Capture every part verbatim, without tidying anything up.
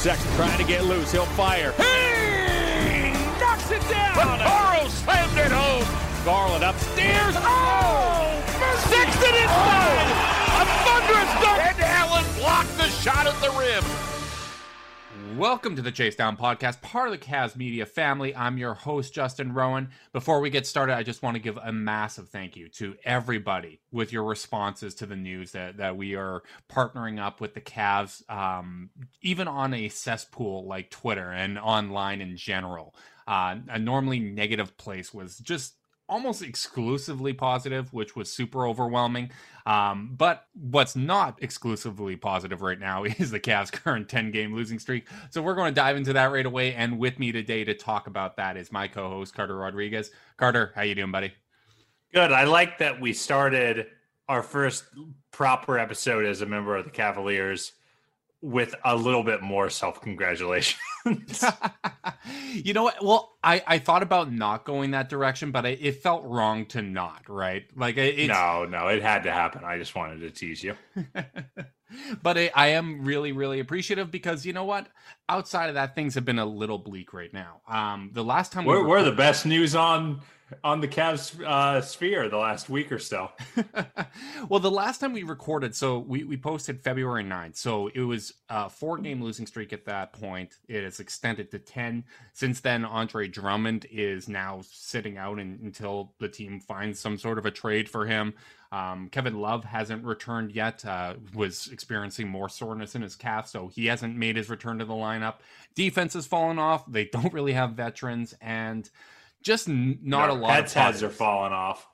Sexton trying to get loose. He'll fire. Hey! Knocks it down. Toro slammed it home. Garland upstairs. Oh! Sexton inside. A thunderous dunk. And Allen blocked the shot at the rim. Welcome to the Chase Down Podcast, part of the Cavs Media family. I'm your host, Justin Rowan. Before we get started, I just want to give a massive thank you to everybody with your responses to the news that, that we are partnering up with the Cavs, um, even on a cesspool like Twitter and online in general. Uh, a normally negative place was just almost exclusively positive, which was super overwhelming. Um, but what's not exclusively positive right now is the Cavs' current ten-game losing streak. So we're going to dive into that right away. And with me today to talk about that is my co-host, Carter Rodriguez. Carter, how you doing, buddy? Good. I like that we started our first proper episode as a member of the Cavaliers with a little bit more self-congratulations. You know what? Well, I, I thought about not going that direction, but I, it felt wrong to not, right? Like it's... No, no, it had to happen. I just wanted to tease you. But I, I am really, really appreciative because you know what? Outside of that, things have been a little bleak right now. Um, the last time we're, we we're the best news on on the Cavs uh, sphere the last week or so. Well, the last time we recorded, so we, we posted February ninth. So it was a four game losing streak at that point. It has extended to ten. Since then, Andre Drummond is now sitting out in, until the team finds some sort of a trade for him. Um, Kevin Love hasn't returned yet, uh, was experiencing more soreness in his calf, so he hasn't made his return to the lineup. Defense has fallen off. They don't really have veterans, and just n- not no, a lot Pets of heads are falling off.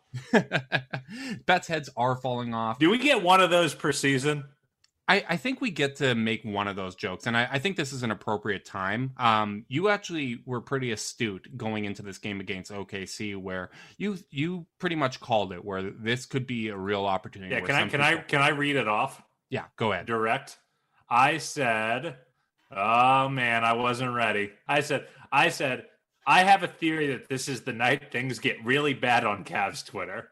Pets heads are falling off. Do we get one of those per season? I, I think we get to make one of those jokes, and I, I think this is an appropriate time. Um, you actually were pretty astute going into this game against O K C, where you you pretty much called it, where this could be a real opportunity. Yeah, can I can people... I can I read it off? Yeah, go ahead. Direct. I said, oh man, I wasn't ready. I said, I said, I have a theory that this is the night things get really bad on Cavs Twitter.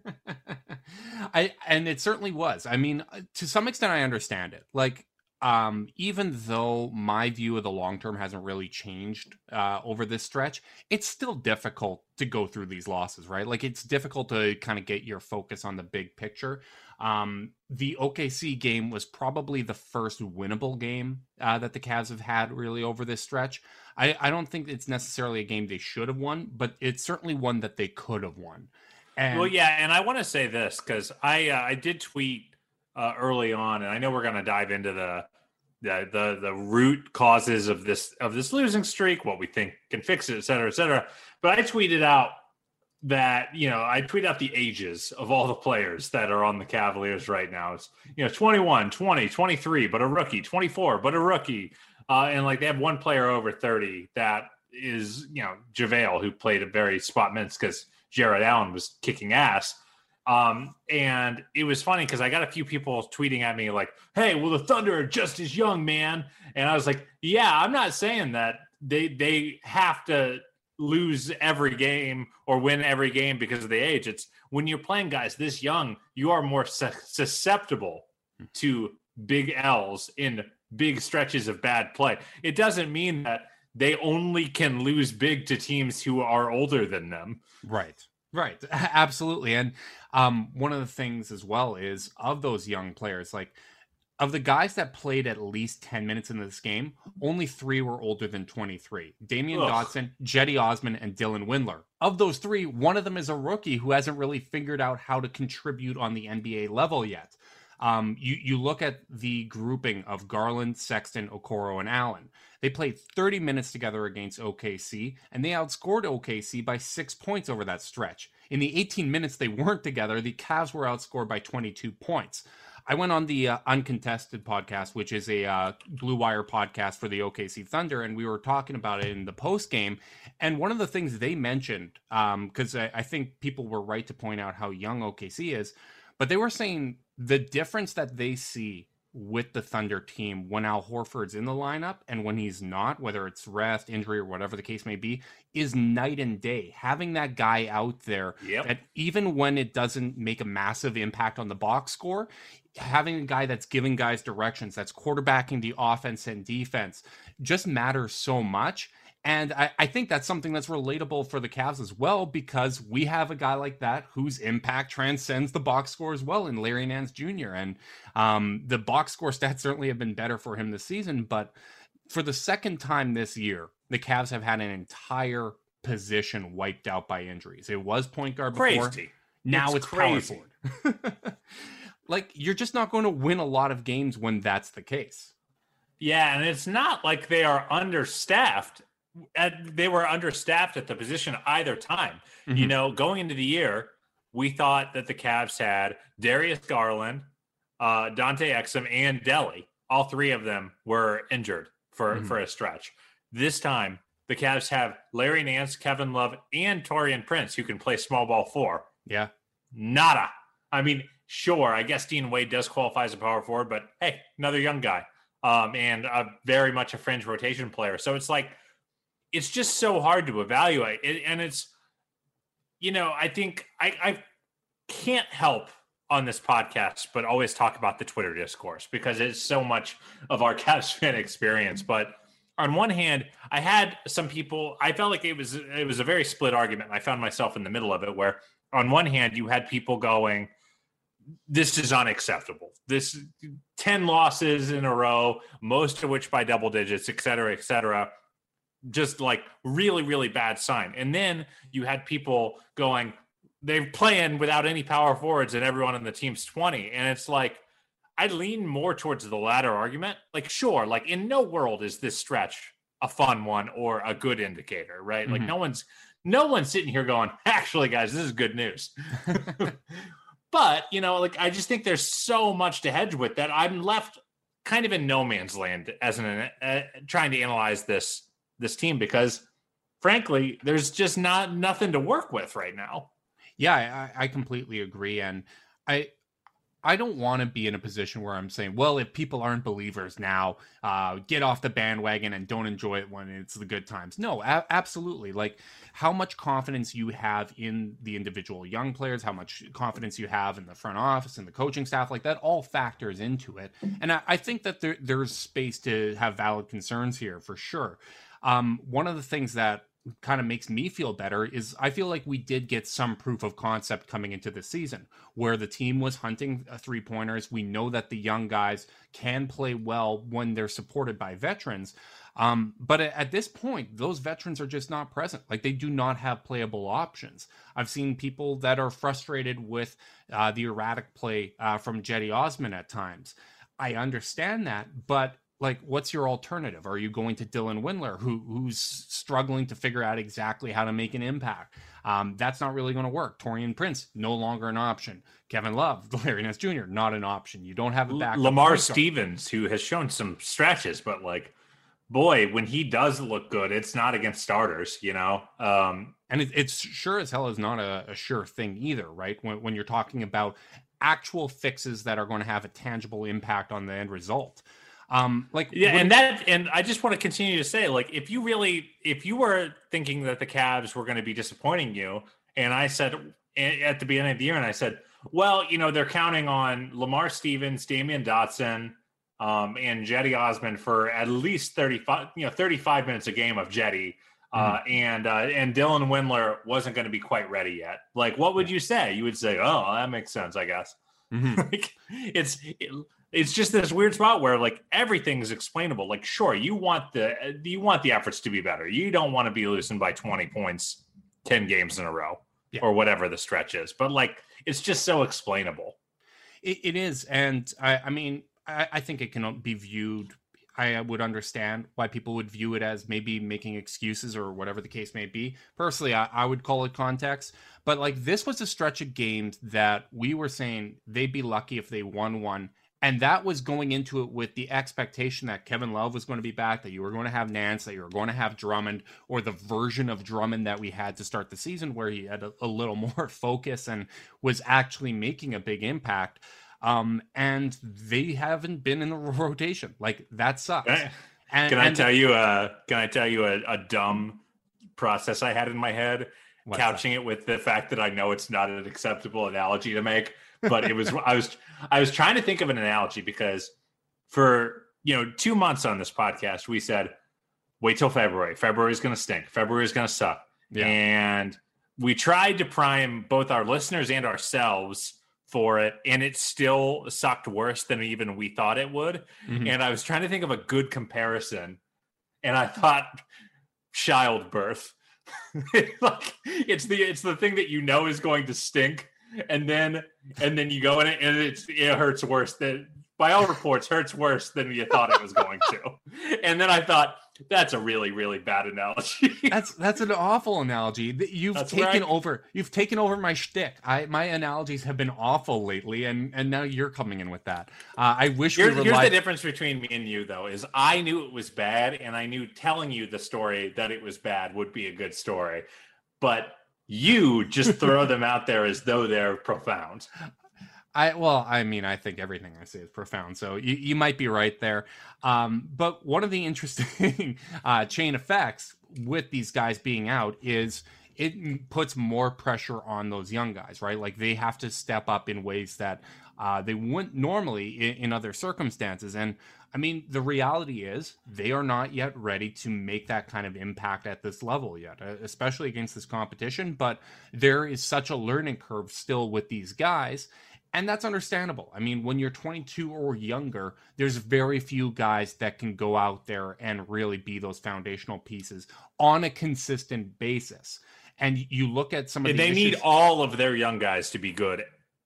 I and it certainly was. I mean, to some extent, I understand it. Like, um, even though my view of the long term hasn't really changed uh, over this stretch, it's still difficult to go through these losses, right? Like, it's difficult to kind of get your focus on the big picture. Um, the O K C game was probably the first winnable game uh, that the Cavs have had really over this stretch. I, I don't think it's necessarily a game they should have won, but it's certainly one that they could have won. And well, yeah, and I want to say this because I uh, I did tweet uh, early on, and I know we're going to dive into the, the the the root causes of this of this losing streak, what we think can fix it, et cetera, et cetera. But I tweeted out that, you know, I tweet out the ages of all the players that are on the Cavaliers right now. It's, you know, twenty-one, twenty, twenty-three, but a rookie, twenty-four, but a rookie. Uh, and like they have one player over thirty that is, you know, JaVale, who played a very spot minutes because Jared Allen was kicking ass. Um, and it was funny because I got a few people tweeting at me like, hey, well, the Thunder are just as young, man. And I was like, yeah, I'm not saying that they they have to lose every game or win every game because of the age. It's when you're playing guys this young, you are more su- susceptible to big L's in big stretches of bad play. It doesn't mean that they only can lose big to teams who are older than them. Right. Right. Absolutely. And um, one of the things as well is of those young players, like of the guys that played at least ten minutes in this game, only three were older than twenty-three. Damian Ugh. Dotson, Jetty Osman, and Dylan Windler. Of those three, one of them is a rookie who hasn't really figured out how to contribute on the N B A level yet. Um, you, you look at the grouping of Garland, Sexton, Okoro, and Allen. They played thirty minutes together against O K C, and they outscored O K C by six points over that stretch. In the eighteen minutes they weren't together, the Cavs were outscored by twenty-two points. I went on the uh, Uncontested podcast, which is a uh, Blue Wire podcast for the O K C Thunder, and we were talking about it in the post game. And one of the things they mentioned, because um, I, I think people were right to point out how young O K C is, but they were saying the difference that they see with the Thunder team when Al Horford's in the lineup and when he's not, whether it's rest, injury, or whatever the case may be, is night and day. Having that guy out there yep. that even when it doesn't make a massive impact on the box score, having a guy that's giving guys directions, that's quarterbacking the offense and defense, just matters so much. And I, I think that's something that's relatable for the Cavs as well, because we have a guy like that whose impact transcends the box score as well in Larry Nance Junior And um, the box score stats certainly have been better for him this season. But for the second time this year, the Cavs have had an entire position wiped out by injuries. It was point guard before. Crazy. Now it's, it's crazy. power forward. Like, you're just not going to win a lot of games when that's the case. Yeah, and it's not like they are understaffed. At, they were understaffed at the position either time. Mm-hmm. You know, going into the year, we thought that the Cavs had Darius Garland, uh, Dante Exum, and Delly. All three of them were injured for, mm-hmm. for a stretch. This time, the Cavs have Larry Nance, Kevin Love, and Taurean Prince, who can play small ball four. Yeah. Nada. I mean, sure, I guess Dean Wade does qualify as a power forward, but hey, another young guy um, and a very much a fringe rotation player. So it's like, it's just so hard to evaluate it. And it's, you know, I think I, I can't help on this podcast, but always talk about the Twitter discourse because it's so much of our Cavs fan experience. But on one hand, I had some people, I felt like it was, it was a very split argument. I found myself in the middle of it where on one hand, you had people going, this is unacceptable. This ten losses in a row, most of which by double digits, et cetera, et cetera. Just like really, really bad sign. And then you had people going, they're playing without any power forwards and everyone on the team's twenty. And it's like, I lean more towards the latter argument. Like, sure, like in no world is this stretch a fun one or a good indicator, right? Mm-hmm. Like no one's, no one's sitting here going, actually guys, this is good news. But, you know, like, I just think there's so much to hedge with that I'm left kind of in no man's land as an, uh, trying to analyze this, this team, because frankly, there's just not nothing to work with right now. Yeah, I, I completely agree. And I, I don't want to be in a position where I'm saying, well, if people aren't believers now, uh, get off the bandwagon and don't enjoy it when it's the good times. No, a- absolutely. Like how much confidence you have in the individual young players, how much confidence you have in the front office and the coaching staff, like that all factors into it. And I, I think that there, there's space to have valid concerns here for sure. Um, one of the things that kind of makes me feel better is I feel like we did get some proof of concept coming into the season where the team was hunting three pointers. We know that the young guys can play well when they're supported by veterans. Um, but at this point, those veterans are just not present. Like they do not have playable options. I've seen people that are frustrated with uh, the erratic play uh, from Cedi Osman at times. I understand that, but like, what's your alternative? Are you going to Dylan Windler, who who's struggling to figure out exactly how to make an impact? Um, that's not really going to work. Taurean Prince, no longer an option. Kevin Love, Larry Nance Junior, not an option. You don't have a backup. Lamar Stevens, who has shown some stretches, but like, boy, when he does look good, it's not against starters, you know? Um, and it, it's sure as hell is not a, a sure thing either, right? When, when you're talking about actual fixes that are going to have a tangible impact on the end result. Um, like, yeah, when, and that, and I just want to continue to say, like, if you really, if you were thinking that the Cavs were going to be disappointing you, and I said at the beginning of the year, and I said, well, you know, they're counting on Lamar Stevens, Damian Dotson, um, and Cedi Osman for at least thirty-five, you know, thirty-five minutes a game of Cedi, uh, mm-hmm. and uh, and Dylan Windler wasn't going to be quite ready yet. Like, what would you say? You would say, oh, that makes sense, I guess. Mm-hmm. Like, it's. It, It's just this weird spot where like everything's explainable. Like, sure, you want the you want the efforts to be better. You don't want to be losing by twenty points, ten games in a row, yeah. or whatever the stretch is. But like, it's just so explainable. It, it is, and I, I mean, I, I think it can be viewed. I would understand why people would view it as maybe making excuses or whatever the case may be. Personally, I, I would call it context. But like, this was a stretch of games that we were saying they'd be lucky if they won one. And that was going into it with the expectation that Kevin Love was going to be back, that you were going to have Nance, that you were going to have Drummond, or the version of Drummond that we had to start the season where he had a, a little more focus and was actually making a big impact. Um, and they haven't been in the rotation. Like, that sucks. Can I, and, can I and tell you a can I tell you a, a dumb process I had in my head, couching that? It with the fact that I know it's not an acceptable analogy to make, but it was I was I was trying to think of an analogy because for you know two months on this podcast we said wait till February. February is going to stink. February is going to suck. Yeah. And we tried to prime both our listeners and ourselves for it, and it still sucked worse than even we thought it would. Mm-hmm. And I was trying to think of a good comparison, and I thought childbirth. Like it's the it's the thing that you know is going to stink, and then and then you go in it and it's it hurts worse than by all reports hurts worse than you thought it was going to. And then I thought, that's a really, really bad analogy. That's that's an awful analogy. You've that's taken right. over. You've taken over my shtick. I my analogies have been awful lately, and and now you're coming in with that. Uh, I wish here's, we here's relied- the difference between me and you, though, is I knew it was bad, and I knew telling you the story that it was bad would be a good story, but you just throw them out there as though they're profound. I well, I mean, I think everything I say is profound, so you, you might be right there. Um, but one of the interesting uh, chain effects with these guys being out is it puts more pressure on those young guys, right? Like they have to step up in ways that uh, they wouldn't normally in, in other circumstances. And I mean, the reality is they are not yet ready to make that kind of impact at this level yet, especially against this competition. But there is such a learning curve still with these guys. And that's understandable. I mean, when you're twenty-two or younger, there's very few guys that can go out there and really be those foundational pieces on a consistent basis. And you look at some of the they issues, need all of their young guys to be good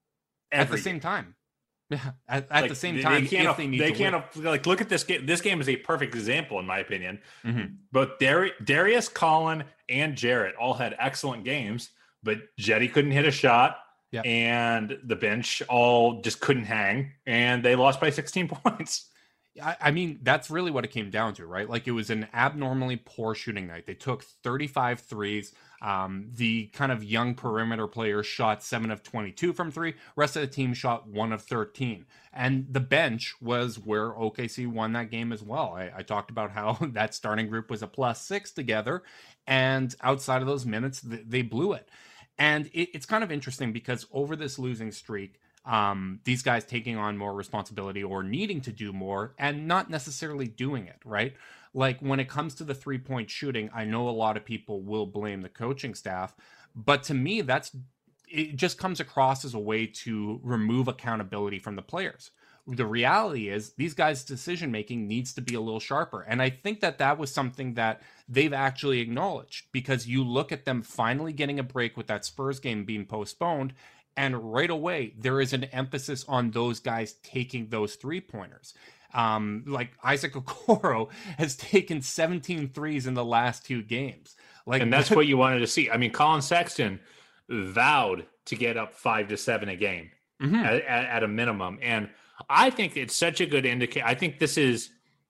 at the same time. Yeah, at, at like, the same they, time, they can't. if they need they to can't win. like look at this game. This game is a perfect example, in my opinion. Mm-hmm. Both Dar- Darius, Colin, and Jarrett all had excellent games, but Jetty couldn't hit a shot. Yeah. And the bench all just couldn't hang, and they lost by sixteen points. I, I mean, that's really what it came down to, right? Like it was an abnormally poor shooting night. They took thirty-five threes. Um, the kind of young perimeter players shot seven of twenty-two from three. Rest of the team shot one of thirteen. And the bench was where O K C won that game as well. I, I talked about how that starting group was a plus six together. And outside of those minutes, th- they blew it. And it, it's kind of interesting because over this losing streak, um, these guys taking on more responsibility or needing to do more and not necessarily doing it, right? Like when it comes to the three-point shooting, I know a lot of people will blame the coaching staff, but to me, that's it just comes across as a way to remove accountability from the players. The reality is these guys' decision-making needs to be a little sharper. And I think that that was something that they've actually acknowledged because you look at them finally getting a break with that Spurs game being postponed. And right away, there is an emphasis on those guys taking those three-pointers. Um, like Isaac Okoro has taken seventeen threes in the last two games. Like, and that's what you wanted to see. I mean, Colin Sexton vowed to get up five to seven a game mm-hmm. at, at, at a minimum. And I think it's such a good indicator. I think this is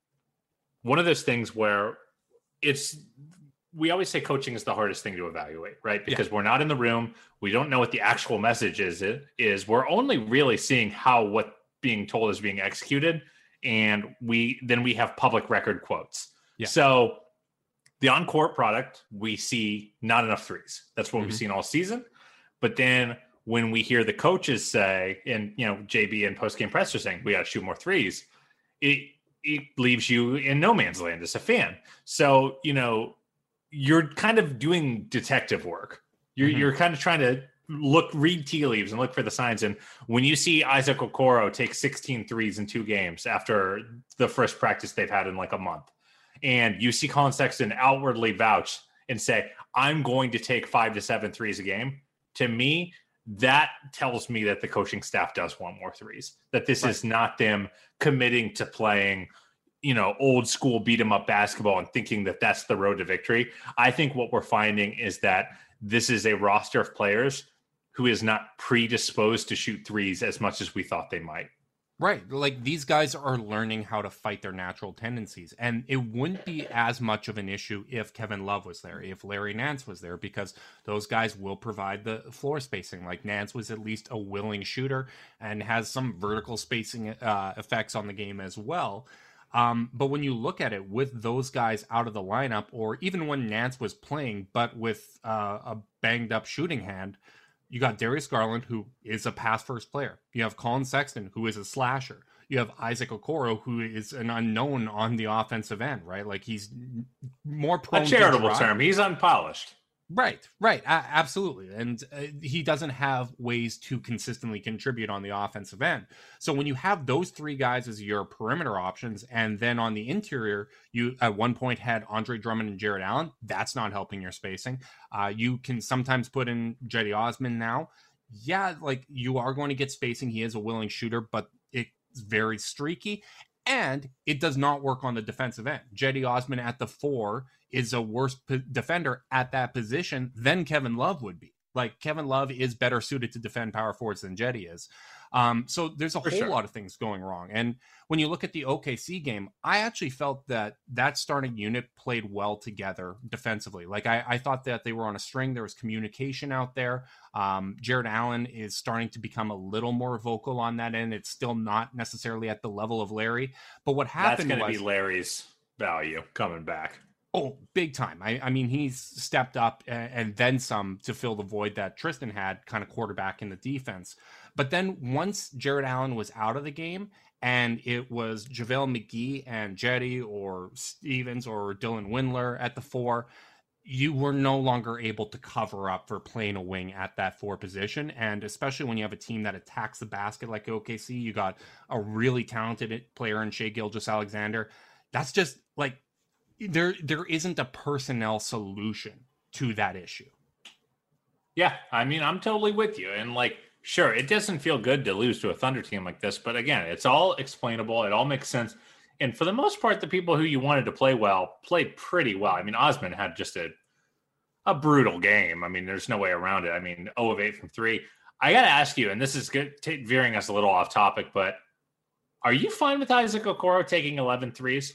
one of those things where it's, we always say coaching is the hardest thing to evaluate, right? Because yeah. we're not in the room. We don't know what the actual message is, it is. We're only really seeing how what being told is being executed. And we, then we have public record quotes. Yeah. So the on-court product, we see not enough threes. That's what mm-hmm. we've seen all season. But then when we hear the coaches say, and you know, J B and post-game press are saying, we got to shoot more threes, it it leaves you in no man's land as a fan. So, you know, you're kind of doing detective work. You're mm-hmm. you're kind of trying to look, read tea leaves and look for the signs. And when you see Isaac Okoro take sixteen threes in two games after the first practice they've had in like a month, and you see Colin Sexton outwardly vouch and say, I'm going to take five to seven threes a game, to me, that tells me that the coaching staff does want more threes, that this right. is not them committing to playing, you know, old school beat 'em up basketball and thinking that that's the road to victory. I think what we're finding is that this is a roster of players who is not predisposed to shoot threes as much as we thought they might. Right. Like these guys are learning how to fight their natural tendencies. And it wouldn't be as much of an issue if Kevin Love was there, if Larry Nance was there, because those guys will provide the floor spacing. Like Nance was at least a willing shooter and has some vertical spacing uh, effects on the game as well. Um, but when you look at it with those guys out of the lineup, or even when Nance was playing, but with uh, a banged up shooting hand, you got Darius Garland, who is a pass-first player. You have Colin Sexton, who is a slasher. You have Isaac Okoro, who is an unknown on the offensive end, right? Like he's more prone a charitable to term. He's unpolished. Right, right, a- absolutely. And uh, he doesn't have ways to consistently contribute on the offensive end. So when you have those three guys as your perimeter options, and then on the interior, you at one point had Andre Drummond and Jared Allen, that's not helping your spacing. Uh, you can sometimes put in Cedi Osman now. Yeah, like you are going to get spacing. He is a willing shooter, but it's very streaky. And it does not work on the defensive end. Cedi Osman at the four is a worse p- defender at that position than Kevin Love would be. Like Kevin Love is better suited to defend power forwards than Cedi is. Um, so there's a For whole sure. lot of things going wrong. And when you look at the O K C game, I actually felt that that starting unit played well together defensively. Like I, I thought that they were on a string. There was communication out there. Um, Jared Allen is starting to become a little more vocal on that end. It's still not necessarily at the level of Larry. But what happened That's going was... to be Larry's value coming back. Oh, big time. I, I mean, he's stepped up and, and then some to fill the void that Tristan had kind of quarterback in the defense. But then once Jared Allen was out of the game and it was JaVale McGee and Cedi or Stevens or Dylan Windler at the four, you were no longer able to cover up for playing a wing at that four position. And especially when you have a team that attacks the basket like O K C, you got a really talented player in Shai Gilgeous-Alexander. That's just like, there there isn't a personnel solution to that issue. Yeah, I mean, I'm totally with you. And like, sure, it doesn't feel good to lose to a Thunder team like this, but again, it's all explainable. It all makes sense. And for the most part, the people who you wanted to play well played pretty well. I mean, Osman had just a a brutal game. I mean, there's no way around it. I mean, zero of eight from three. I got to ask you, and this is good, t- veering us a little off topic, but are you fine with Isaac Okoro taking eleven threes?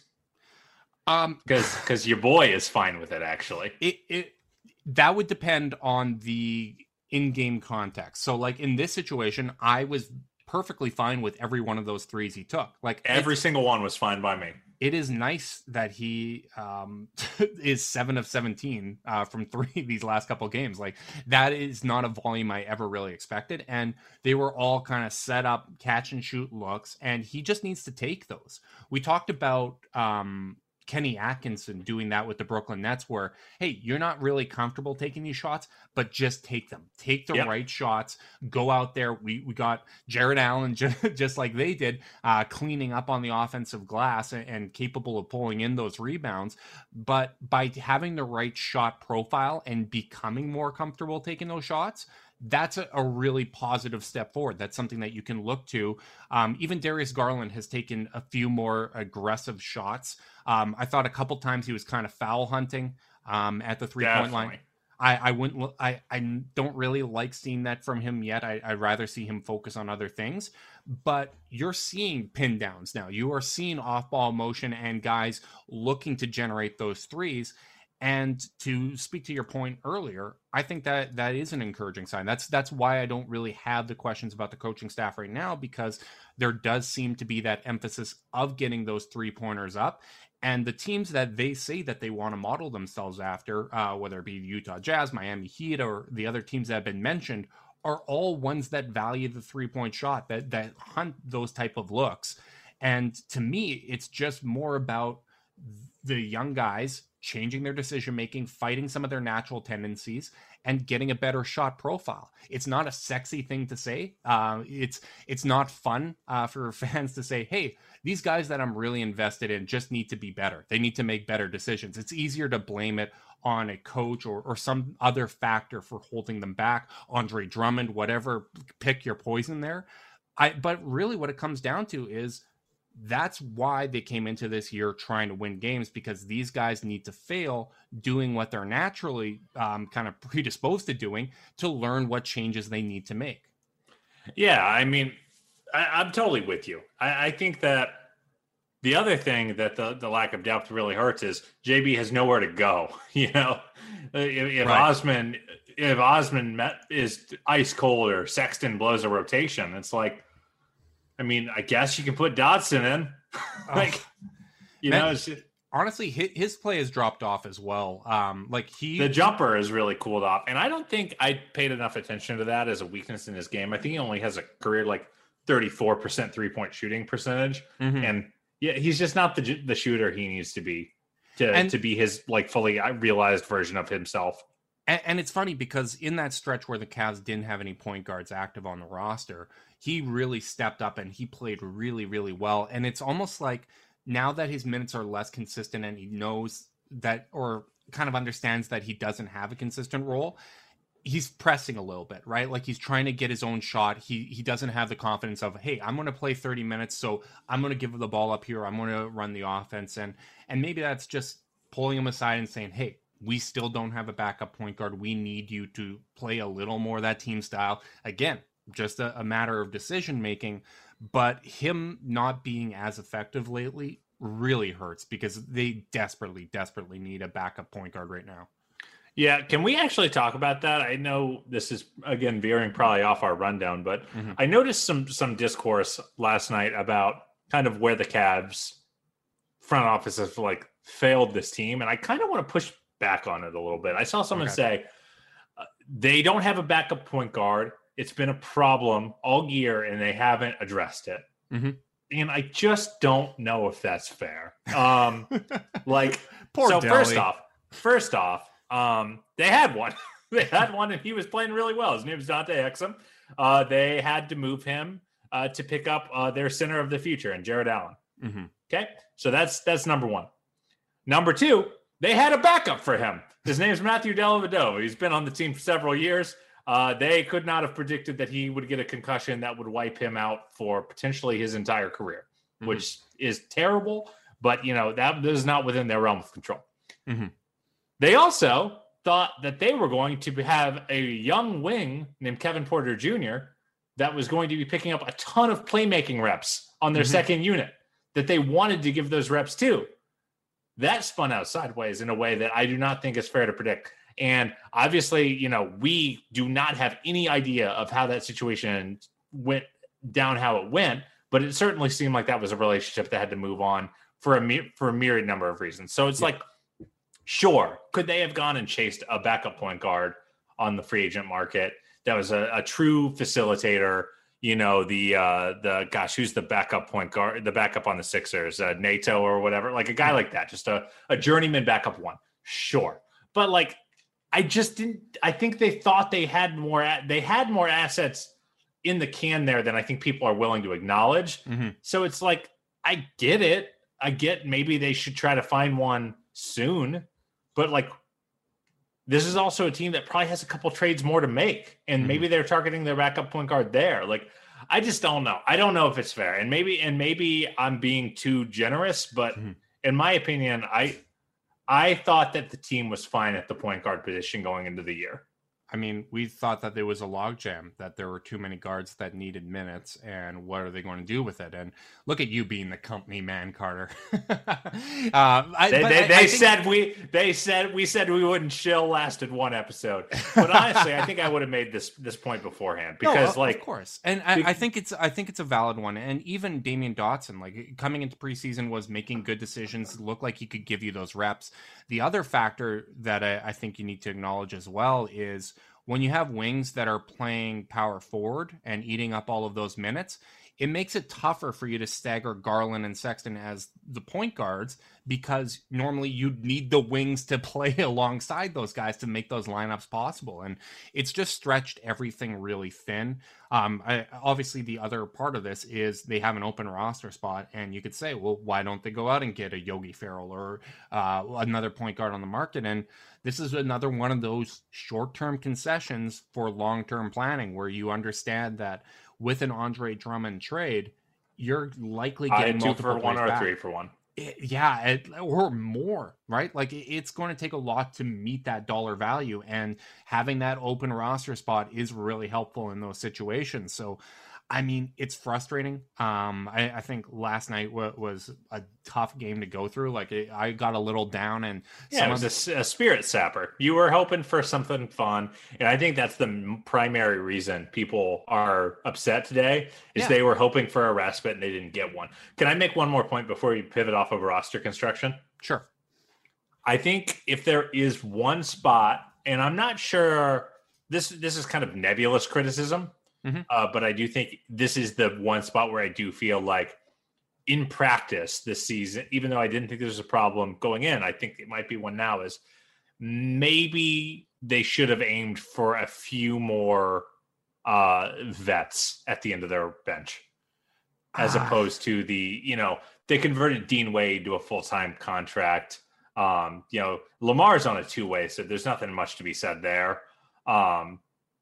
Um, because because your boy is fine with it, actually. It it that would depend on the in-game context. So, like in this situation, I was perfectly fine with every one of those threes he took. Like every single one was fine by me. It is nice that he um, is seven of seventeen uh, from three these last couple of games. Like that is not a volume I ever really expected. And they were all kind of set up catch and shoot looks. And he just needs to take those. We talked about um, Kenny Atkinson doing that with the Brooklyn Nets where, hey, you're not really comfortable taking these shots, but just take them. Take the yep. right shots. Go out there. We we got Jared Allen just, just like they did, uh, cleaning up on the offensive glass and, and capable of pulling in those rebounds. But by having the right shot profile and becoming more comfortable taking those shots, that's a, a really positive step forward. That's something that you can look to. Um, even Darius Garland has taken a few more aggressive shots. Um, I thought a couple times he was kind of foul hunting um, at the three-point line. I, I wouldn't. I, I don't really like seeing that from him yet. I, I'd rather see him focus on other things. But you're seeing pin downs now. You are seeing off-ball motion and guys looking to generate those threes. And to speak to your point earlier, I think that that is an encouraging sign. That's that's why I don't really have the questions about the coaching staff right now, because there does seem to be that emphasis of getting those three pointers up. And the teams that they say that they want to model themselves after, uh, whether it be Utah Jazz, Miami Heat, or the other teams that have been mentioned, are all ones that value the three-point shot, that that hunt those type of looks. And to me, it's just more about the young guys changing their decision-making, fighting some of their natural tendencies, and getting a better shot profile. It's not a sexy thing to say. Uh, it's it's not fun uh, for fans to say, hey, these guys that I'm really invested in just need to be better. They need to make better decisions. It's easier to blame it on a coach or, or some other factor for holding them back. Andre Drummond, whatever, pick your poison there. I But really what it comes down to is that's why they came into this year trying to win games, because these guys need to fail doing what they're naturally um, kind of predisposed to doing to learn what changes they need to make. Yeah, I mean, I, I'm totally with you. I, I think that the other thing that the, the lack of depth really hurts is J B has nowhere to go. You know, if, if right. Osman if Osman met, is ice cold or Sexton blows a rotation, it's like, I mean, I guess you can put Dotson in. like, oh, you man, know, it's just, honestly, his play has dropped off as well. Um, like he, the jumper is really cooled off, and I don't think I paid enough attention to that as a weakness in his game. I think he only has a career like thirty-four percent three point shooting percentage, mm-hmm. and yeah, he's just not the the shooter he needs to be to and, to be his like fully realized version of himself. And, and it's funny because in that stretch where the Cavs didn't have any point guards active on the roster, he really stepped up and he played really, really well. And it's almost like now that his minutes are less consistent and he knows that, or kind of understands that he doesn't have a consistent role, he's pressing a little bit, right? Like he's trying to get his own shot. He he doesn't have the confidence of, hey, I'm going to play thirty minutes, so I'm going to give the ball up here. I'm going to run the offense. And, and maybe that's just pulling him aside and saying, hey, we still don't have a backup point guard. We need you to play a little more of that team style. Again, just a, a matter of decision making. But him not being as effective lately really hurts because they desperately, desperately need a backup point guard right now. Yeah, can we actually talk about that? I know this is, again, veering probably off our rundown, but mm-hmm. I noticed some some discourse last night about kind of where the Cavs front office has like failed this team, and I kind of want to push back on it a little bit. I saw someone okay. say uh, they don't have a backup point guard. It's been a problem all year, and they haven't addressed it. Mm-hmm. And I just don't know if that's fair. Um, like, Poor so Deli. first off, first off, um, they had one. they had one, and he was playing really well. His name is Dante Exum. Uh, they had to move him uh, to pick up uh, their center of the future, and Jared Allen. Mm-hmm. Okay, so that's that's number one. Number two, they had a backup for him. His name is Matthew Dellavedova. He's been on the team for several years. Uh, they could not have predicted that he would get a concussion that would wipe him out for potentially his entire career, mm-hmm. which is terrible. But, you know, that, that is not within their realm of control. Mm-hmm. They also thought that they were going to have a young wing named Kevin Porter Junior that was going to be picking up a ton of playmaking reps on their mm-hmm. second unit, that they wanted to give those reps to. That spun out sideways in a way that I do not think is fair to predict. And obviously, you know, we do not have any idea of how that situation went down, how it went, but it certainly seemed like that was a relationship that had to move on for a for a myriad number of reasons. So it's yeah. like, sure, could they have gone and chased a backup point guard on the free agent market that was a, a true facilitator? You know, the uh, the gosh, who's the backup point guard, the backup on the Sixers, uh, NATO or whatever, like a guy like that, just a, a journeyman backup one. Sure, but like. I just didn't. I think they thought they had more. They had more assets in the can there than I think people are willing to acknowledge. Mm-hmm. So it's like, I get it. I get maybe they should try to find one soon, but like, this is also a team that probably has a couple trades more to make, and mm-hmm. maybe they're targeting their backup point guard there. Like, I just don't know. I don't know if it's fair, and maybe and maybe I'm being too generous, but mm-hmm. in my opinion, I. I thought that the team was fine at the point guard position going into the year. I mean, we thought that there was a logjam, that there were too many guards that needed minutes, and what are they going to do with it? And look at you being the company man, Carter. uh, I, they they, I, they I said think... we they said we said we wouldn't chill. Lasted one episode, but honestly, I think I would have made this this point beforehand because, no, like, of course, and I, I think it's I think it's a valid one. And even Damian Dotson, like coming into preseason, was making good decisions. Looked like he could give you those reps. The other factor that I, I think you need to acknowledge as well is when you have wings that are playing power forward and eating up all of those minutes, it makes it tougher for you to stagger Garland and Sexton as the point guards, because normally you'd need the wings to play alongside those guys to make those lineups possible. And it's just stretched everything really thin. Um, I, obviously, the other part of this is they have an open roster spot, and you could say, well, why don't they go out and get a Yogi Ferrell or uh, another point guard on the market? And this is another one of those short-term concessions for long-term planning where you understand that with an Andre Drummond trade, you're likely getting two multiple for one or back. three for one. It, yeah, it, or more, right? Like it, it's going to take a lot to meet that dollar value, and having that open roster spot is really helpful in those situations. So I mean, it's frustrating. Um, I, I think last night w- was a tough game to go through. Like it, I got a little down, and yeah, it was a, a spirit sapper. You were hoping for something fun, and I think that's the primary reason people are upset today. Is yeah. they were hoping for a respite and they didn't get one. Can I make one more point before you pivot off of roster construction? Sure. I think if there is one spot, and I'm not sure this this is kind of nebulous criticism. Mm-hmm. Uh, but I do think this is the one spot where I do feel like in practice this season, even though I didn't think there was a problem going in, I think it might be one now, is maybe they should have aimed for a few more uh, vets at the end of their bench as ah. opposed to the, you know, they converted Dean Wade to a full-time contract. Um, you know, Lamar's on a two-way, so there's nothing much to be said there. Um,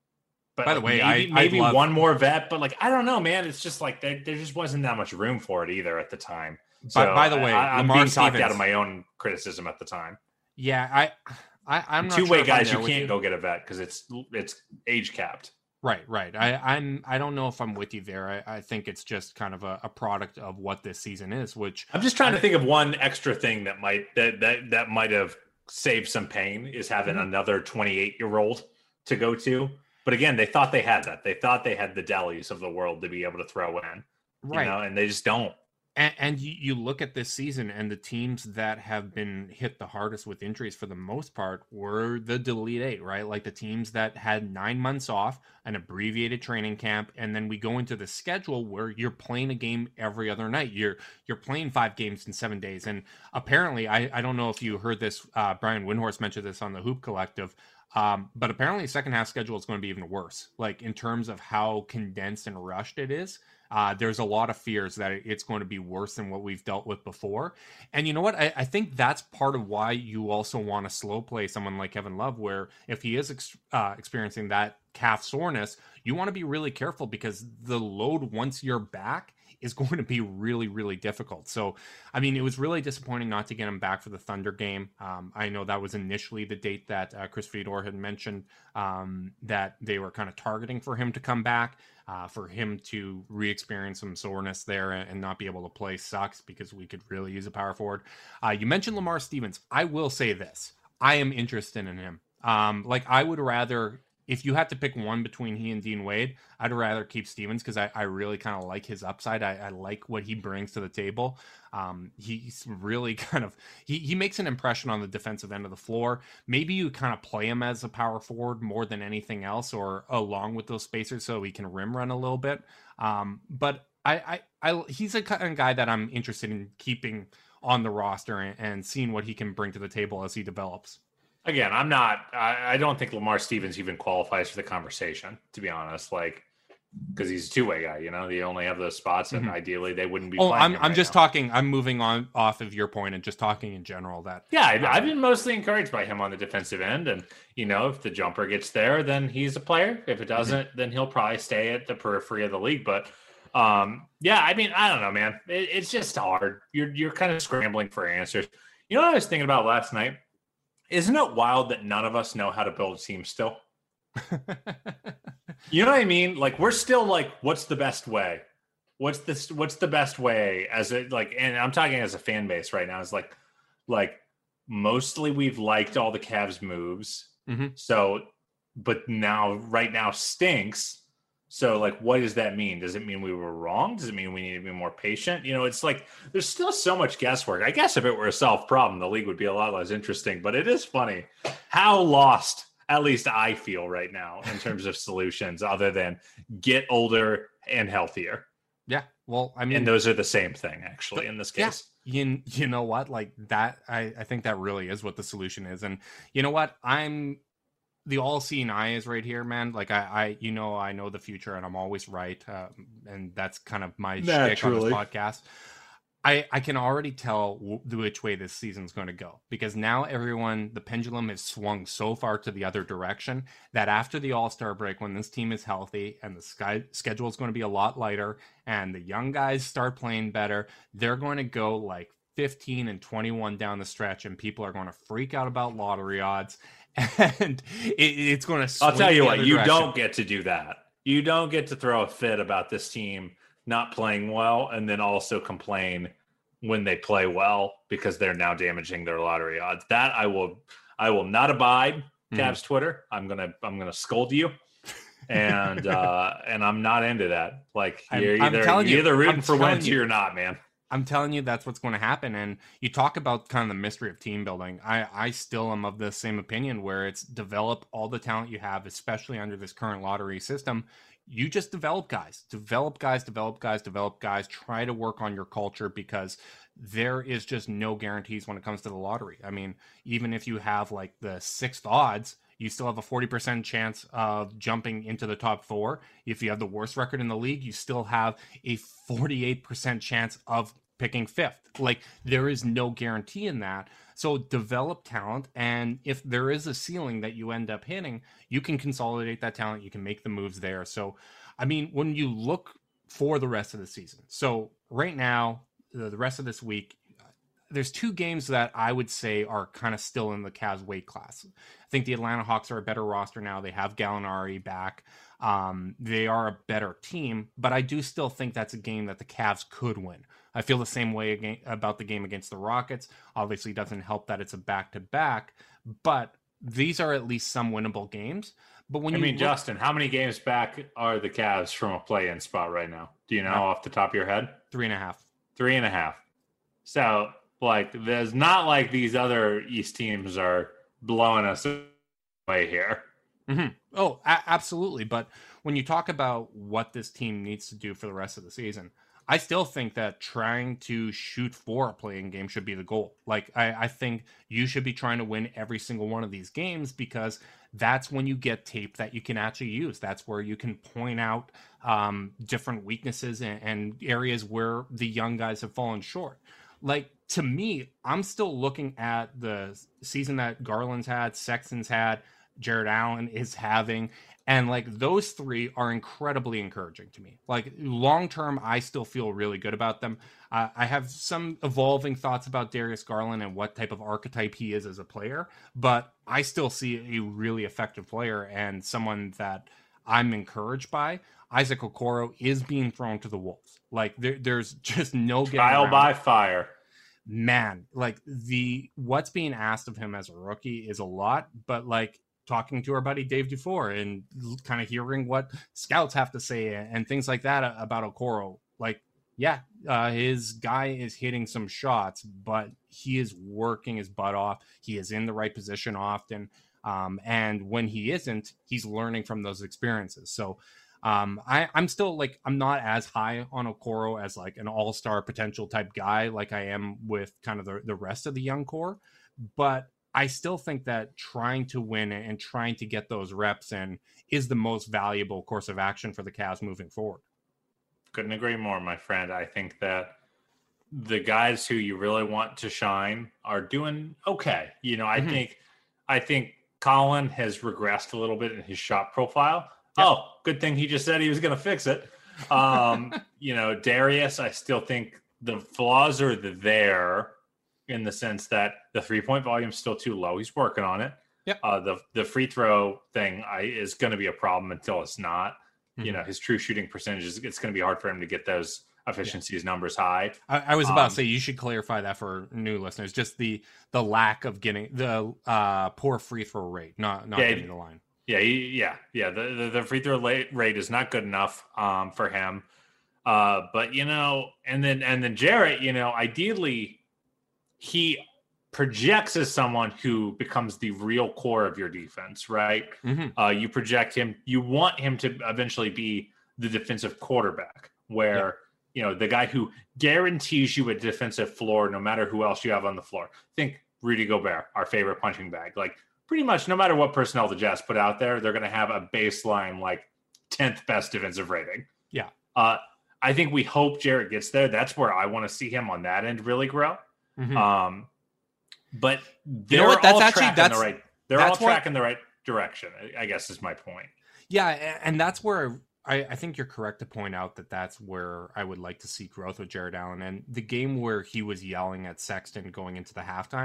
But by the like way, maybe, I, maybe love... one more vet, but like I don't know, man. It's just like there, there just wasn't that much room for it either at the time. So by, by the way, I, I'm Lamar being Stevens... talked out of my own criticism at the time. Yeah, I, I I'm not two way sure guys. You can't you. go get a vet because it's it's age capped. Right, right. I, I'm. I don't know if I'm with you there. I, I think it's just kind of a, a product of what this season is. Which I'm just trying I, to think of one extra thing that might that that that might have saved some pain is having mm-hmm. another twenty-eight year old to go to. But again, they thought they had that. They thought they had the Dellies of the world to be able to throw in, right? You know, and they just don't. And, and you, you look at this season, and the teams that have been hit the hardest with injuries for the most part were the Delete Eight, right? Like the teams that had nine months off, an abbreviated training camp, and then we go into the schedule where you're playing a game every other night. You're you're playing five games in seven days, and apparently, I, I don't know if you heard this. Uh, Brian Windhorst mentioned this on the Hoop Collective. Um, but apparently the second half schedule is going to be even worse. Like in terms of how condensed and rushed it is, uh, there's a lot of fears that it's going to be worse than what we've dealt with before. And you know what? I, I think that's part of why you also want to slow play someone like Kevin Love, where if he is ex- uh, experiencing that calf soreness, you want to be really careful because the load once you're back is going to be really, really difficult. So, I mean, it was really disappointing not to get him back for the Thunder game. Um, I know that was initially the date that uh, Chris Fedor had mentioned um, that they were kind of targeting for him to come back, uh, for him to re-experience some soreness there and not be able to play sucks because we could really use a power forward. Uh, you mentioned Lamar Stevens. I will say this. I am interested in him. Um, like, I would rather... If you had to pick one between he and Dean Wade, I'd rather keep Stevens because I, I really kind of like his upside. I, I like what he brings to the table. Um, he's really kind of he, he makes an impression on the defensive end of the floor. Maybe you kind of play him as a power forward more than anything else, or along with those spacers so he can rim run a little bit. Um, but I, I, I he's a kind of guy that I'm interested in keeping on the roster and, and seeing what he can bring to the table as he develops. Again, I'm not, I, I don't think Lamar Stevens even qualifies for the conversation, to be honest, like, because he's a two-way guy, you know, they only have those spots and mm-hmm. ideally they wouldn't be oh, playing I'm, him I'm right just now. talking, I'm moving on off of your point and just talking in general that. Yeah, I, I've been mostly encouraged by him on the defensive end. And, you know, if the jumper gets there, then he's a player. If it doesn't, mm-hmm. then he'll probably stay at the periphery of the league. But, um, yeah, I mean, I don't know, man. It, it's just hard. You're, you're kind of scrambling for answers. You know what I was thinking about last night? Isn't it wild that none of us know how to build a team still? You know what I mean? Like, we're still like, what's the best way? What's this? What's the best way as a, like, and I'm talking as a fan base right now. It's like, like mostly we've liked all the Cavs moves. Mm-hmm. So, but now right now stinks. So, like, what does that mean? Does it mean we were wrong? Does it mean we need to be more patient? You know, it's like there's still so much guesswork. I guess if it were a solved problem, the league would be a lot less interesting. But it is funny how lost, at least I feel right now, in terms of solutions other than get older and healthier. Yeah. Well, I mean, and those are the same thing, actually, in this case. Yeah. You, you know what? Like that, I, I think that really is what the solution is. And you know what? I'm, the all-seeing eye is right here, man. Like I, I, you know, I know the future, and I'm always right, uh, and that's kind of my shtick on this podcast. I, I can already tell w- which way this season's going to go because now everyone, the pendulum has swung so far to the other direction that after the All-Star break, when this team is healthy and the sky, schedule is going to be a lot lighter, and the young guys start playing better, they're going to go like fifteen and twenty-one down the stretch, and people are going to freak out about lottery odds. And it, it's going to. I'll tell you what, you direction. don't get to do that. you don't get to throw a fit about this team not playing well and then also complain when they play well because they're now damaging their lottery odds. That I will I will not abide. Cavs mm. Twitter. I'm gonna I'm gonna scold you. And uh and I'm not into that. Like you're I'm, either I'm you're you, either rooting I'm for wins you. or you're not, man. I'm telling you that's what's going to happen. And you talk about kind of the mystery of team building. I, I still am of the same opinion where it's develop all the talent you have, especially under this current lottery system. You just develop guys, develop guys, develop guys, develop guys, try to work on your culture because there is just no guarantees when it comes to the lottery. I mean, even if you have like the sixth odds, you still have a forty percent chance of jumping into the top four. If you have the worst record in the league, you still have a forty-eight percent chance of picking fifth. Like there is no guarantee in that. So develop talent. And if there is a ceiling that you end up hitting, you can consolidate that talent. You can make the moves there. So, I mean, when you look for the rest of the season, so right now, the, the rest of this week, there's two games that I would say are kind of still in the Cavs weight class. I think the Atlanta Hawks are a better roster now. They have Gallinari back. Um, they are a better team, but I do still think that's a game that the Cavs could win. I feel the same way again, about the game against the Rockets. Obviously, it doesn't help that it's a back-to-back, but these are at least some winnable games. But when I you mean, look, Justin, how many games back are the Cavs from a play-in spot right now? Do you know off the top of your head? Three and a half. Three and a half. So, like, there's not like these other East teams are blowing us away here. Mm-hmm. Oh, a- absolutely. But when you talk about what this team needs to do for the rest of the season, I still think that trying to shoot for a play-in game should be the goal. Like, I, I think you should be trying to win every single one of these games because that's when you get tape that you can actually use. That's where you can point out um, different weaknesses and, and areas where the young guys have fallen short. Like, to me, I'm still looking at the season that Garland's had, Sexton's had, Jared Allen is having, and like those three are incredibly encouraging to me. Like long term, I still feel really good about them. Uh, I have some evolving thoughts about Darius Garland and what type of archetype he is as a player, but I still see a really effective player and someone that I'm encouraged by. Isaac Okoro is being thrown to the wolves. Like there, there's just no getting trial around. by fire. Man, like the what's being asked of him as a rookie is a lot, but like talking to our buddy Dave Dufour and kind of hearing what scouts have to say and things like that about Okoro, like, yeah, uh, his guy is hitting some shots, but he is working his butt off. He is in the right position often. Um, and when he isn't, he's learning from those experiences. So um, I, I'm still like, I'm not as high on Okoro as like an all-star potential type guy like I am with kind of the, the rest of the young core. But I still think that trying to win and trying to get those reps in is the most valuable course of action for the Cavs moving forward. Couldn't agree more, my friend. I think that the guys who you really want to shine are doing okay. You know, I mm-hmm. think, I think Colin has regressed a little bit in his shot profile. Yep. Oh, good thing he just said he was going to fix it. Um, you know, Darius, I still think the flaws are there in the sense that the three-point volume is still too low. He's working on it. Yep. Uh, the the free throw thing I, is going to be a problem until it's not. Mm-hmm. You know, his true shooting percentages, it's going to be hard for him to get those efficiencies yeah. numbers high. I, I was about um, to say you should clarify that for new listeners. Just the the lack of getting the uh, poor free throw rate, not not yeah, getting the line. Yeah, yeah, yeah. The, the the free throw rate is not good enough um, for him. Uh, but you know, and then and then Jarrett, you know, ideally he projects as someone who becomes the real core of your defense, right? Mm-hmm. Uh, you project him. You want him to eventually be the defensive quarterback, where yeah. you know the guy who guarantees you a defensive floor, no matter who else you have on the floor. Think Rudy Gobert, our favorite punching bag, like. Pretty much no matter what personnel the Jazz put out there, they're going to have a baseline, like tenth best defensive rating. Yeah. Uh, I think we hope Jarrett gets there. That's where I want to see him on that end really grow. Mm-hmm. Um, but they're you know what? That's all actually, tracking that's, the right. They're that's all tracking what, the right direction, I guess is my point. Yeah. And that's where I, I think you're correct to point out that that's where I would like to see growth with Jared Allen. And the game where he was yelling at Sexton going into the halftime,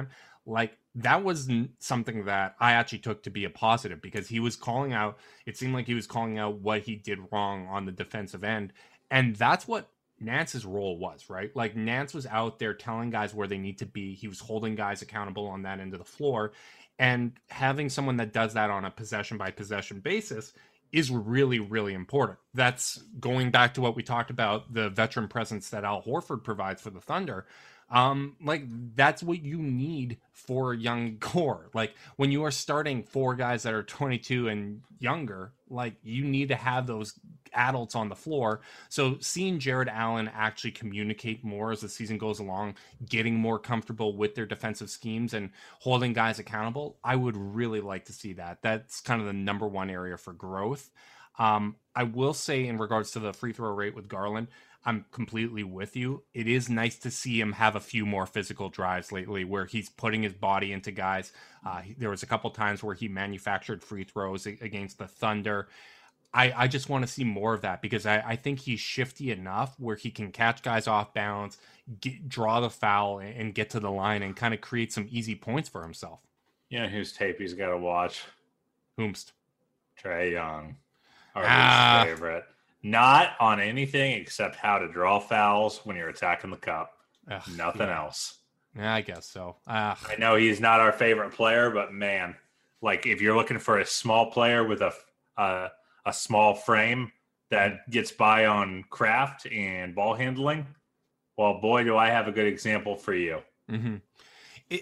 like that was something that I actually took to be a positive, because he was calling out, it seemed like he was calling out what he did wrong on the defensive end. And that's what Nance's role was, right? Like Nance was out there telling guys where they need to be. He was holding guys accountable on that end of the floor. And having someone that does that on a possession by possession basis is really, really important. That's going back to what we talked about, the veteran presence that Al Horford provides for the Thunder. Um, like that's what you need for a young core. Like when you are starting four guys that are twenty-two and younger, like you need to have those adults on the floor. So seeing Jared Allen actually communicate more as the season goes along, getting more comfortable with their defensive schemes and holding guys accountable, I would really like to see that. That's kind of the number one area for growth. Um, I will say in regards to the free throw rate with Garland, I'm completely with you. It is nice to see him have a few more physical drives lately where he's putting his body into guys. Uh, there was a couple times where he manufactured free throws against the Thunder. I, I just want to see more of that, because I, I think he's shifty enough where he can catch guys off balance, get, draw the foul, and, and get to the line and kind of create some easy points for himself. You know whose tape he's got to watch? Whomst? Trae Young, our Ah. least favorite. Not on anything except how to draw fouls when you're attacking the cup. Ugh, Nothing yeah. else. Yeah, I guess so. Uh, I know he's not our favorite player, but man, like if you're looking for a small player with a uh, a small frame that gets by on craft and ball handling, well, boy, do I have a good example for you. mm-hmm. it,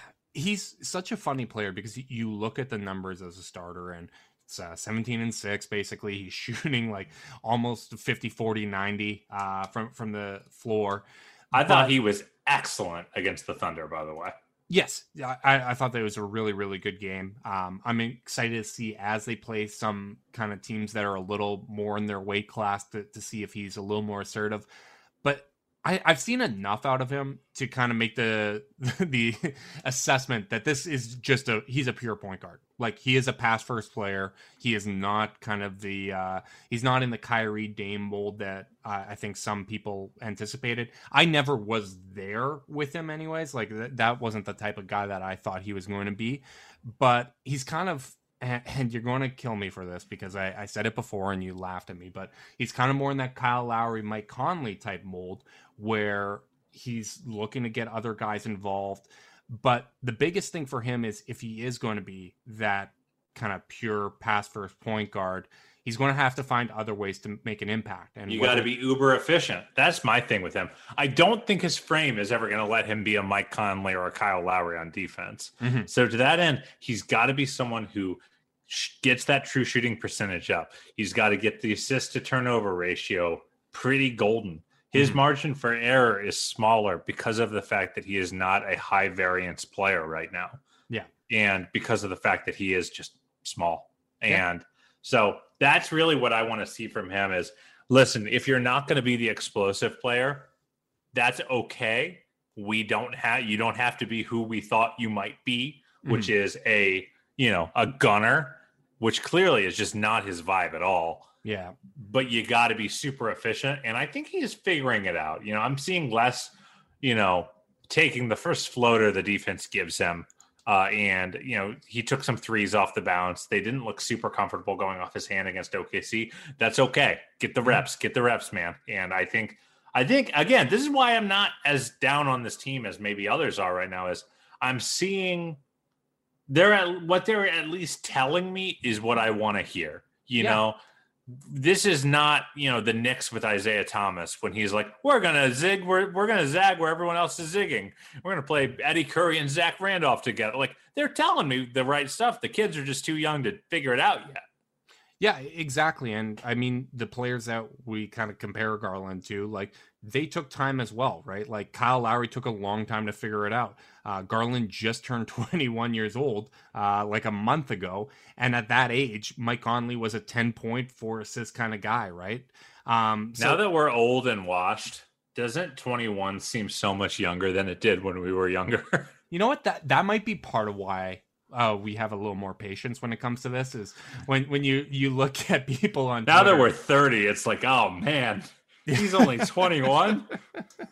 he's such a funny player because you look at the numbers as a starter and it's uh, seventeen and six, basically. He's shooting like almost fifty, forty, ninety uh, from, from the floor. I But- thought he was excellent against the Thunder, by the way. Yes, I, I thought that was a really, really good game. Um, I'm excited to see as they play some kind of teams that are a little more in their weight class to, to see if he's a little more assertive. But I, I've seen enough out of him to kind of make the the assessment that this is just a he's a pure point guard. Like he is a pass first player. He is not kind of the uh, he's not in the Kyrie Dame mold that uh, I think some people anticipated. I never was there with him anyways. Like th- that wasn't the type of guy that I thought he was going to be. But he's kind of, and you're going to kill me for this because I, I said it before and you laughed at me, but he's kind of more in that Kyle Lowry, Mike Conley type mold where he's looking to get other guys involved. But the biggest thing for him is if he is going to be that kind of pure pass first point guard, he's going to have to find other ways to make an impact. And You whether- got to be uber efficient. That's my thing with him. I don't think his frame is ever going to let him be a Mike Conley or a Kyle Lowry on defense. Mhm. So to that end, he's got to be someone who sh- gets that true shooting percentage up. He's got to get the assist to turnover ratio pretty golden. His Mhm. margin for error is smaller because of the fact that he is not a high variance player right now. Yeah. And because of the fact that he is just small. Yeah. And so that's really what I want to see from him is, listen, if you're not going to be the explosive player, that's okay. We don't have, you don't have to be who we thought you might be, which is a, you know, a gunner, which clearly is just not his vibe at all. Yeah. But you got to be super efficient. And I think he's figuring it out. You know, I'm seeing less, you know, taking the first floater the defense gives him. Uh, and, you know, he took some threes off the bounce. They didn't look super comfortable going off his hand against O K C. That's okay. Get the reps, get the reps, man. And I think, I think, again, this is why I'm not as down on this team as maybe others are right now, is I'm seeing they're at what they're at least telling me is what I want to hear. You Yeah. know, this is not, you know, the Knicks with Isaiah Thomas when he's like, we're going to zig, we're, we're going to zag where everyone else is zigging. We're going to play Eddie Curry and Zach Randolph together. Like, they're telling me the right stuff. The kids are just too young to figure it out yet. Yeah, exactly. And I mean, the players that we kind of compare Garland to, like, they took time as well, right? Like Kyle Lowry took a long time to figure it out. Uh, Garland just turned twenty-one years old, uh, like a month ago. And at that age, Mike Conley was a ten point, four assist kind of guy, right? Um, so, Now that we're old and washed, doesn't twenty-one seem so much younger than it did when we were younger? you know what? That that might be part of why uh, we have a little more patience when it comes to this. Is when when you you look at people on Now that Twitter- we're thirty, it's like, oh man, he's only twenty-one.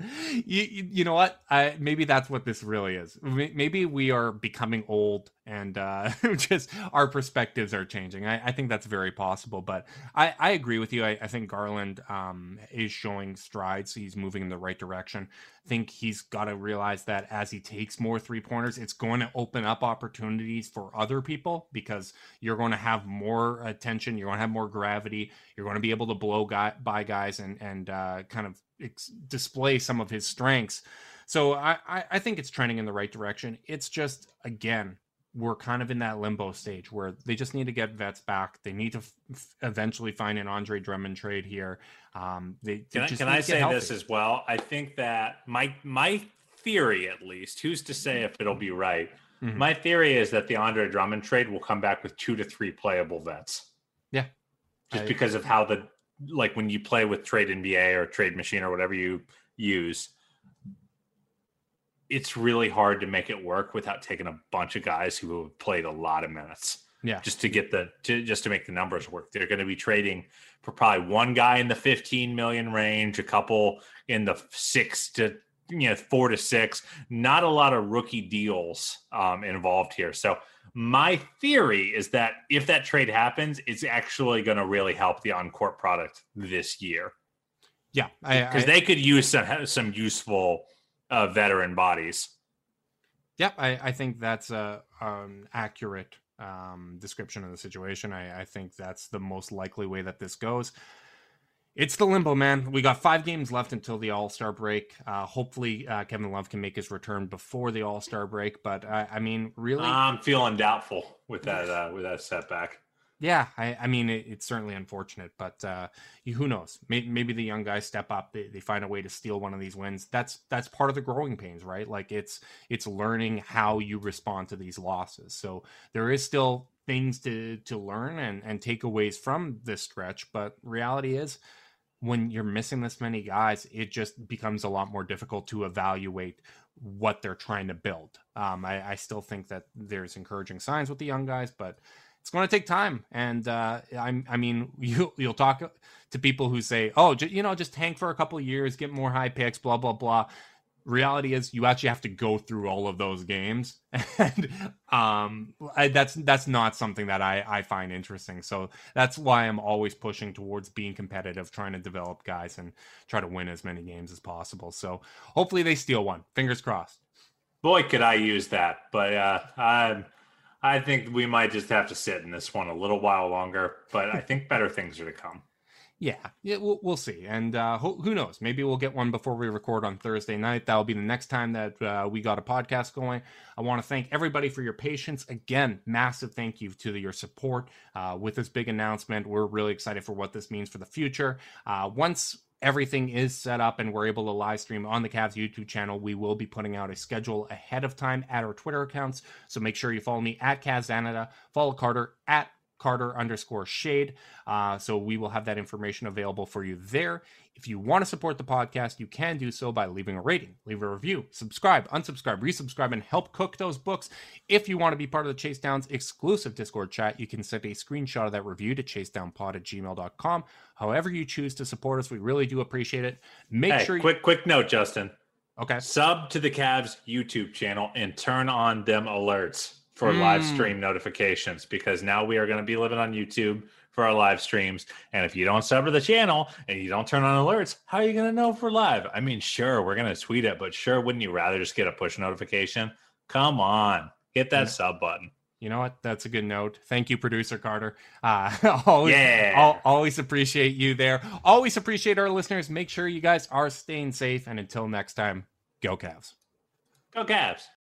you, you, you know what? I, maybe that's what this really is. Maybe we are becoming old and uh, just our perspectives are changing. I, I think that's very possible. But I, I agree with you. I, I think Garland um, is showing strides. He's moving in the right direction. I think he's got to realize that as he takes more three-pointers, it's going to open up opportunities for other people because you're going to have more attention. You're going to have more gravity. You're going to be able to blow guy, by guys and, and uh, kind of ex- display some of his strengths. So I, I, I think it's trending in the right direction. It's just, again, we're kind of in that limbo stage where they just need to get vets back. They need to f- eventually find an Andre Drummond trade here. Um, they, they can I, just can I say healthy. This as well? I think that my my theory, at least, who's to say if it'll be right? Mm-hmm. My theory is that the Andre Drummond trade will come back with two to three playable vets. Yeah, just I, because of how the like when you play with Trade N B A or Trade Machine or whatever you use. It's really hard to make it work without taking a bunch of guys who have played a lot of minutes. Yeah. Just to get the, to, just to make the numbers work. They're going to be trading for probably one guy in the fifteen million range, a couple in the six to, you know, four to six, not a lot of rookie deals um, involved here. So my theory is that if that trade happens, it's actually going to really help the on-court product this year. Yeah. Because they could use some, some useful Uh, veteran bodies. Yep, I, I think that's a um, accurate um, description of the situation. I, I think that's the most likely way that this goes. It's the limbo, man. We got five games left until the All-Star break. Uh, hopefully, uh, Kevin Love can make his return before the All-Star break. But I, I mean, really, I'm feeling doubtful with that uh, with that setback. Yeah, I, I mean, it, it's certainly unfortunate, but uh, who knows? Maybe, maybe the young guys step up. They, they find a way to steal one of these wins. That's that's part of the growing pains, right? Like it's it's learning how you respond to these losses. So there is still things to to learn and, and takeaways from this stretch. But reality is, when you're missing this many guys, it just becomes a lot more difficult to evaluate what they're trying to build. Um, I, I still think that there's encouraging signs with the young guys, but it's going to take time. And uh, I'm, I mean, you, you'll talk to people who say, oh, j- you know, just tank for a couple of years, get more high picks, blah, blah, blah. Reality is you actually have to go through all of those games. And um, I, that's that's not something that I, I find interesting. So that's why I'm always pushing towards being competitive, trying to develop guys and try to win as many games as possible. So hopefully they steal one. Fingers crossed. Boy, could I use that. But uh, I'm... I think we might just have to sit in this one a little while longer, but I think better things are to come. Yeah, yeah, we'll, we'll see. And uh, who, who knows? Maybe we'll get one before we record on Thursday night. That'll be the next time that uh, we got a podcast going. I want to thank everybody for your patience. Again, massive thank you to the, your support uh, with this big announcement. We're really excited for what this means for the future. Uh, once everything is set up and we're able to live stream on the Cavs YouTube channel, we will be putting out a schedule ahead of time at our Twitter accounts. So make sure you follow me at Cavs Canada, follow Carter at Carter underscore shade. Uh, so we will have that information available for you there. If you want to support the podcast, you can do so by leaving a rating, leave a review, subscribe, unsubscribe, resubscribe, and help cook those books. If you want to be part of the Chase Downs exclusive Discord chat, you can send a screenshot of that review to chasedownpod at gmail dot com. However you choose to support us, we really do appreciate it. Make hey, sure you- quick, quick note, Justin. Okay. Sub to the Cavs YouTube channel and turn on them alerts for mm. live stream notifications, because now we are going to be living on YouTube for our live streams. And if you don't sub to the channel and you don't turn on alerts, how are you going to know if we're live? I mean, sure, we're going to tweet it, but sure, wouldn't you rather just get a push notification? Come on, hit that yeah. sub button. You know what? That's a good note. Thank you, producer Carter. Uh, always, yeah. I'll, always appreciate you there. Always appreciate our listeners. Make sure you guys are staying safe. And until next time, go Cavs. Go Cavs.